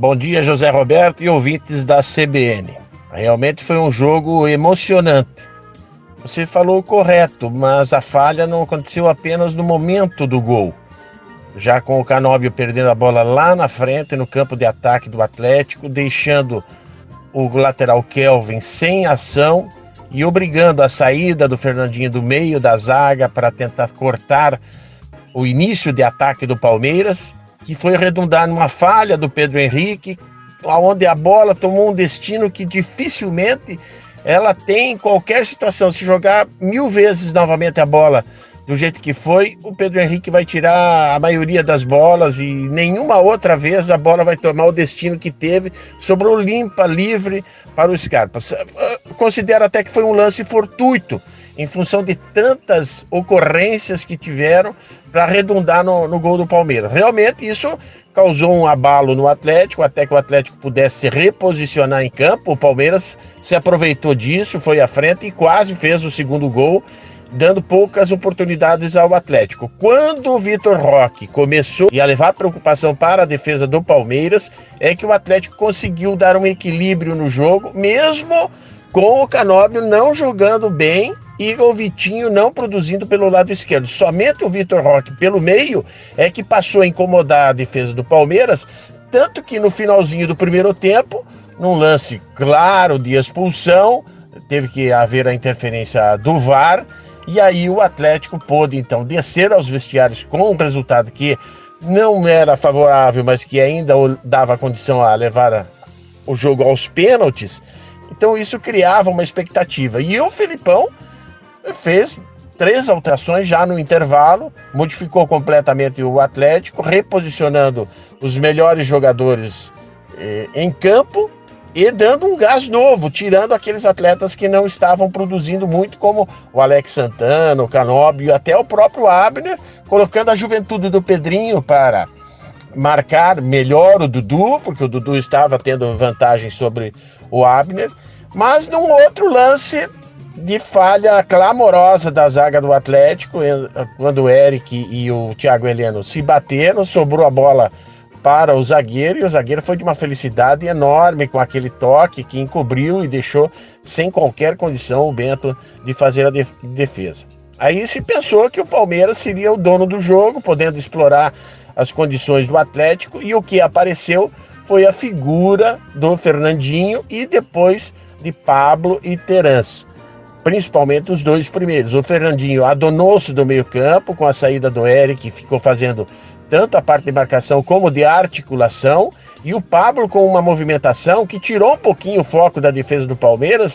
Bom dia, José Roberto e ouvintes da CBN. Realmente foi um jogo emocionante. Você falou correto, mas a falha não aconteceu apenas no momento do gol. Já com o Canóbio perdendo a bola lá na frente, no campo de ataque do Atlético, deixando o lateral Kelvin sem ação e obrigando a saída do Fernandinho do meio da zaga para tentar cortar o início de ataque do Palmeiras, que foi redundar numa falha do Pedro Henrique, onde a bola tomou um destino que dificilmente ela tem em qualquer situação. Se jogar 1000 vezes novamente a bola do jeito que foi, o Pedro Henrique vai tirar a maioria das bolas e nenhuma outra vez a bola vai tomar o destino que teve, sobrou limpa, livre para o Scarpa. Considero até que foi um lance fortuito, em função de tantas ocorrências que tiveram para redundar no gol do Palmeiras. Realmente isso causou um abalo no Atlético, até que o Atlético pudesse se reposicionar em campo. O Palmeiras se aproveitou disso, foi à frente e quase fez o segundo gol, dando poucas oportunidades ao Atlético. Quando o Vitor Roque começou a levar preocupação para a defesa do Palmeiras, é que o Atlético conseguiu dar um equilíbrio no jogo, mesmo com o Canóbio não jogando bem e o Vitinho não produzindo pelo lado esquerdo. Somente o Vitor Roque pelo meio é que passou a incomodar a defesa do Palmeiras, tanto que no finalzinho do primeiro tempo, num lance claro de expulsão, teve que haver a interferência do VAR, e aí o Atlético pôde então descer aos vestiários com um resultado que não era favorável, mas que ainda dava condição a levar o jogo aos pênaltis. Então isso criava uma expectativa. E o Felipão fez 3 alterações já no intervalo, modificou completamente o Atlético, reposicionando os melhores jogadores em campo e dando um gás novo, tirando aqueles atletas que não estavam produzindo muito, como o Alex Santana, o Canóbio e até o próprio Abner, colocando a juventude do Pedrinho para marcar melhor o Dudu, porque o Dudu estava tendo vantagem sobre o Abner, mas num outro lance de falha clamorosa da zaga do Atlético, quando o Eric e o Thiago Heleno se bateram, sobrou a bola para o zagueiro, e o zagueiro foi de uma felicidade enorme com aquele toque que encobriu e deixou sem qualquer condição o Bento de fazer a defesa. Aí se pensou que o Palmeiras seria o dono do jogo, podendo explorar as condições do Atlético, e o que apareceu foi a figura do Fernandinho e depois de Pablo e Terence, principalmente os 2 primeiros. O Fernandinho adonou-se do meio campo com a saída do Eric, que ficou fazendo tanto a parte de marcação como de articulação, e o Pablo com uma movimentação que tirou um pouquinho o foco da defesa do Palmeiras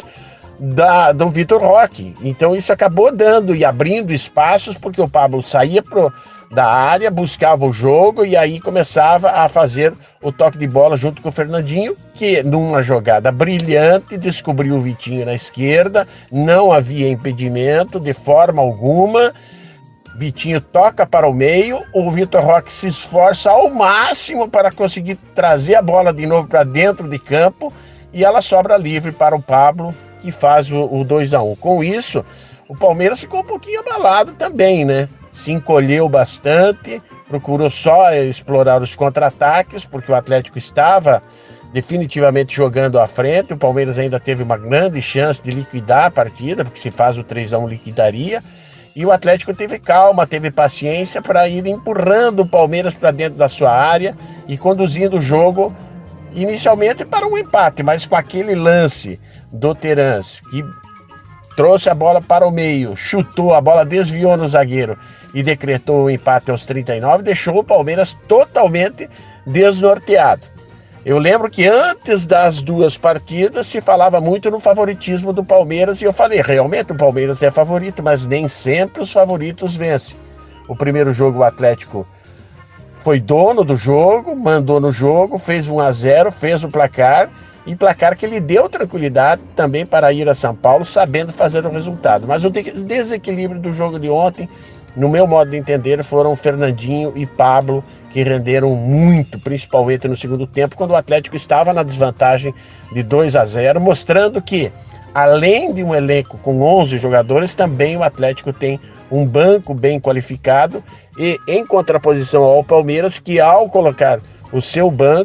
do Vitor Roque. Então isso acabou dando e abrindo espaços, porque o Pablo saía da área, buscava o jogo e aí começava a fazer o toque de bola junto com o Fernandinho, que numa jogada brilhante descobriu o Vitinho na esquerda, não havia impedimento de forma alguma. Vitinho toca para o meio, o Vitor Roque se esforça ao máximo para conseguir trazer a bola de novo para dentro de campo e ela sobra livre para o Pablo, que faz o 2-1. Com isso, o Palmeiras ficou um pouquinho abalado também, né? Se encolheu bastante, procurou só explorar os contra-ataques, porque o Atlético estava definitivamente jogando à frente. O Palmeiras ainda teve uma grande chance de liquidar a partida, porque se faz o 3-1 liquidaria. E o Atlético teve calma, teve paciência para ir empurrando o Palmeiras para dentro da sua área e conduzindo o jogo inicialmente para um empate, mas com aquele lance do Terence, que trouxe a bola para o meio, chutou, a bola desviou no zagueiro e decretou o empate aos 39, deixou o Palmeiras totalmente desnorteado. Eu lembro que antes das 2 partidas se falava muito no favoritismo do Palmeiras e eu falei, realmente o Palmeiras é favorito, mas nem sempre os favoritos vencem. O primeiro jogo o Atlético foi dono do jogo, mandou no jogo, fez 1-0, fez o placar, e placar que lhe deu tranquilidade também para ir a São Paulo, sabendo fazer o resultado. Mas o desequilíbrio do jogo de ontem, no meu modo de entender, foram Fernandinho e Pablo, que renderam muito, principalmente no segundo tempo, quando o Atlético estava na desvantagem de 2-0, mostrando que, além de um elenco com 11 jogadores, também o Atlético tem um banco bem qualificado, e em contraposição ao Palmeiras, que ao colocar o seu banco,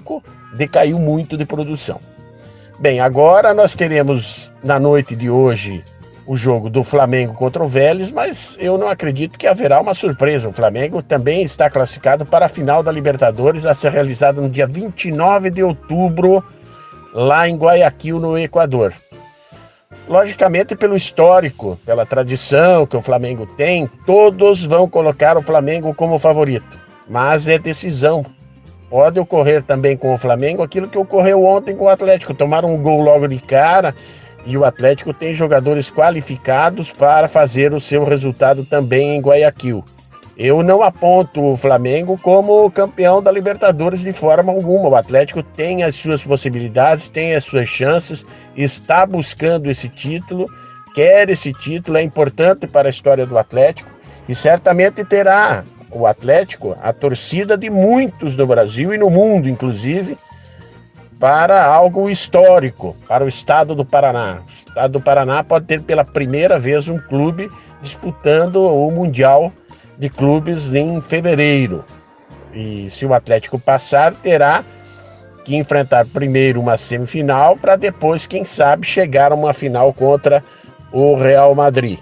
decaiu muito de produção. Bem, agora nós teremos na noite de hoje o jogo do Flamengo contra o Vélez, mas eu não acredito que haverá uma surpresa. O Flamengo também está classificado para a final da Libertadores, a ser realizada no dia 29 de outubro, lá em Guayaquil, no Equador. Logicamente, pelo histórico, pela tradição que o Flamengo tem, todos vão colocar o Flamengo como favorito, mas é decisão. Pode ocorrer também com o Flamengo aquilo que ocorreu ontem com o Atlético. Tomaram um gol logo de cara e o Atlético tem jogadores qualificados para fazer o seu resultado também em Guayaquil. Eu não aponto o Flamengo como campeão da Libertadores de forma alguma. O Atlético tem as suas possibilidades, tem as suas chances, está buscando esse título, quer esse título, é importante para a história do Atlético e certamente terá o Atlético a torcida de muitos no Brasil e no mundo, inclusive, para algo histórico, para o estado do Paraná. O estado do Paraná pode ter pela primeira vez um clube disputando o Mundial de Clubes em fevereiro. E se o Atlético passar, terá que enfrentar primeiro uma semifinal para depois, quem sabe, chegar a uma final contra o Real Madrid.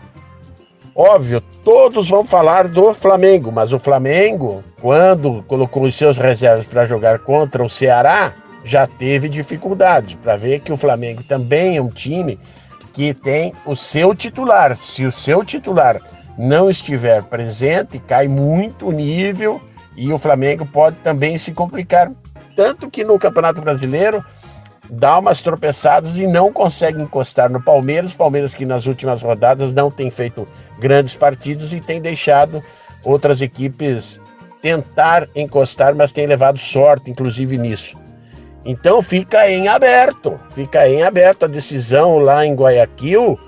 Óbvio, todos vão falar do Flamengo, mas o Flamengo, quando colocou os seus reservas para jogar contra o Ceará, já teve dificuldades, para ver que o Flamengo também é um time que tem o seu titular. Se o seu titular não estiver presente, cai muito o nível e o Flamengo pode também se complicar. Tanto que no Campeonato Brasileiro dá umas tropeçadas e não consegue encostar no Palmeiras. Palmeiras que nas últimas rodadas não tem feito grandes partidas e tem deixado outras equipes tentar encostar, mas tem levado sorte, inclusive, nisso. Então fica em aberto a decisão lá em Guayaquil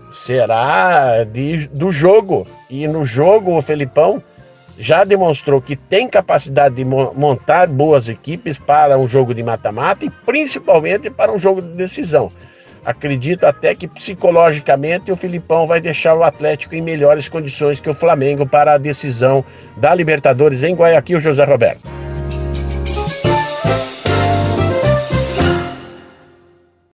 será do jogo. E no jogo o Felipão já demonstrou que tem capacidade de montar boas equipes para um jogo de mata-mata e principalmente para um jogo de decisão. Acredito até que psicologicamente o Felipão vai deixar o Atlético em melhores condições que o Flamengo para a decisão da Libertadores em Guayaquil, José Roberto.